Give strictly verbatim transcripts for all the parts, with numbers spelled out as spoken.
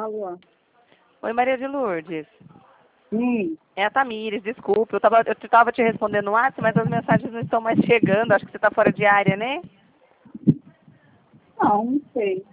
Alô? Oi, Maria de Lourdes. Sim. É a Tamires, desculpa. Eu estava eu tava te respondendo no WhatsApp, mas as mensagens não estão mais chegando. Acho que você está fora de área, né? Não, não sei.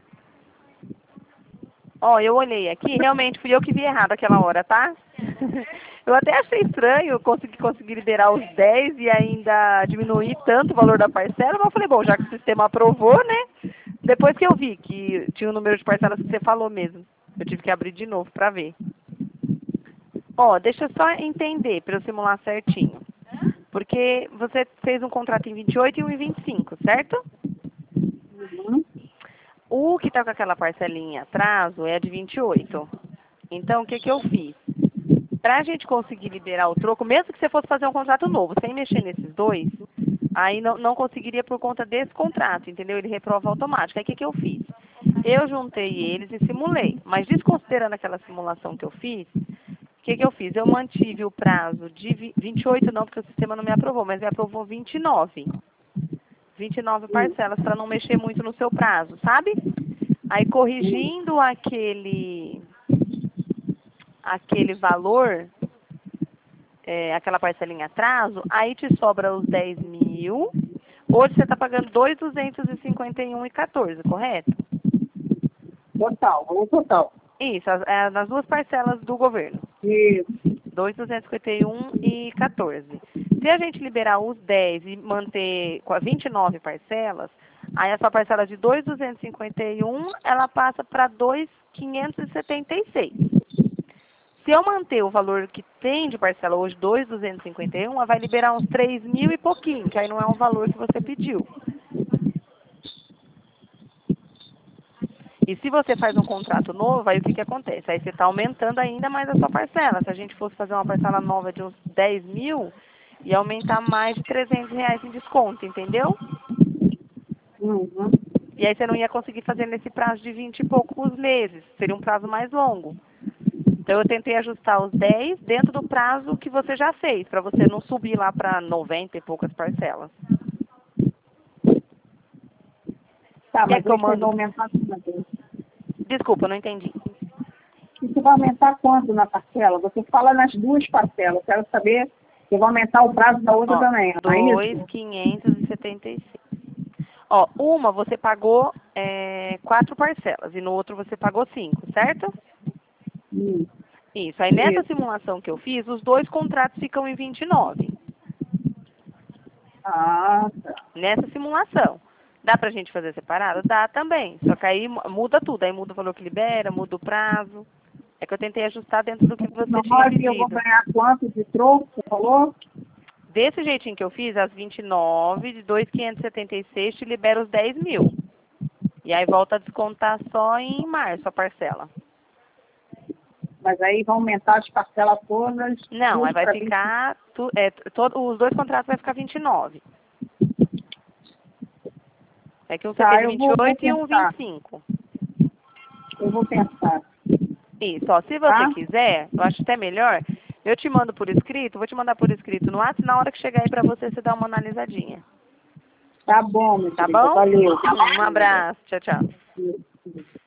Ó, eu olhei aqui, realmente fui eu que vi errado aquela hora, tá? Eu até achei estranho conseguir, conseguir liberar os dez e ainda diminuir tanto o valor da parcela, mas eu falei, bom, já que o sistema aprovou, né? Depois que eu vi que tinha o número de parcelas que você falou mesmo, eu tive que abrir de novo para ver. Ó, deixa eu só entender para eu simular certinho. Porque você fez um contrato em vinte e oito e um em vinte e cinco, certo? Uhum. O que está com aquela parcelinha atraso é a de vinte e oito. Então, o que, que eu fiz? Para a gente conseguir liberar o troco, mesmo que você fosse fazer um contrato novo, sem mexer nesses dois, aí não, não conseguiria por conta desse contrato, entendeu? Ele reprova automático. Aí o que, que eu fiz? Eu juntei eles e simulei. Mas desconsiderando aquela simulação que eu fiz, o que, que eu fiz? Eu mantive o prazo de vi- vinte e oito, não, porque o sistema não me aprovou, mas me aprovou vinte e nove. vinte e nove parcelas para não mexer muito no seu prazo, sabe? Aí corrigindo aquele aquele valor, é, aquela parcelinha atraso, aí te sobra os dez mil. Hoje você está pagando dois mil duzentos e cinquenta e um e quatorze, correto? Total, o total. Isso, as- é, nas duas parcelas do governo. Isso. dois mil duzentos e cinquenta e um e quatorze. Se a gente liberar os dez e manter com as vinte e nove parcelas, aí a sua parcela de dois mil duzentos e cinquenta e um, ela passa para dois mil quinhentos e setenta e seis. Se eu manter o valor que tem de parcela hoje, dois mil duzentos e cinquenta e um, ela vai liberar uns três mil e pouquinho, que aí não é um valor que você pediu. E se você faz um contrato novo, aí o que, que acontece? Aí você está aumentando ainda mais a sua parcela. Se a gente fosse fazer uma parcela nova de uns dez mil, ia aumentar mais de trezentos reais em desconto, entendeu? Uhum. E aí você não ia conseguir fazer nesse prazo de vinte e poucos meses. Seria um prazo mais longo. Então eu tentei ajustar os dez dentro do prazo que você já fez, para você não subir lá para noventa e poucas parcelas. Tá, Quer mas que eu aí você vai mando? aumentar quanto? Desculpa, não entendi. E você vai aumentar quanto na parcela? Você fala nas duas parcelas. Quero saber se vai aumentar o prazo da outra Ó, também, não é dois mil isso? quinhentos e setenta e seis. Ó, uma você pagou é, quatro parcelas e no outro você pagou cinco, certo? Hum. Isso. Aí nessa Isso. simulação que eu fiz, os dois contratos ficam em vinte e nove. Ah, tá. Nessa simulação. Dá pra gente fazer separado? Dá também. Só que aí mu- muda tudo. Aí muda o valor que libera, muda o prazo. É que eu tentei ajustar dentro do que você tinha Nove eu vou pedido. ganhar quanto de troco, você falou? Desse jeitinho que eu fiz, as vinte e nove de dois mil quinhentos e setenta e seis te libera os dez mil. E aí volta a descontar só em março a parcela. Mas aí vai aumentar as parcelas todas, Não, aí tudo vai para vinte. ficar, tu, é, todo, os dois contratos vai ficar vinte e nove. É que um você Tá, fez eu vinte e vou, vou oito e um vinte pensar. e cinco. Eu vou pensar. Isso, ó, se você Tá? quiser, eu acho até melhor, eu te mando por escrito, vou te mandar por escrito no WhatsApp, na hora que chegar aí pra você, você dá uma analisadinha. Tá bom, minha Tá querida. bom? Valeu. Um abraço, tchau, tchau.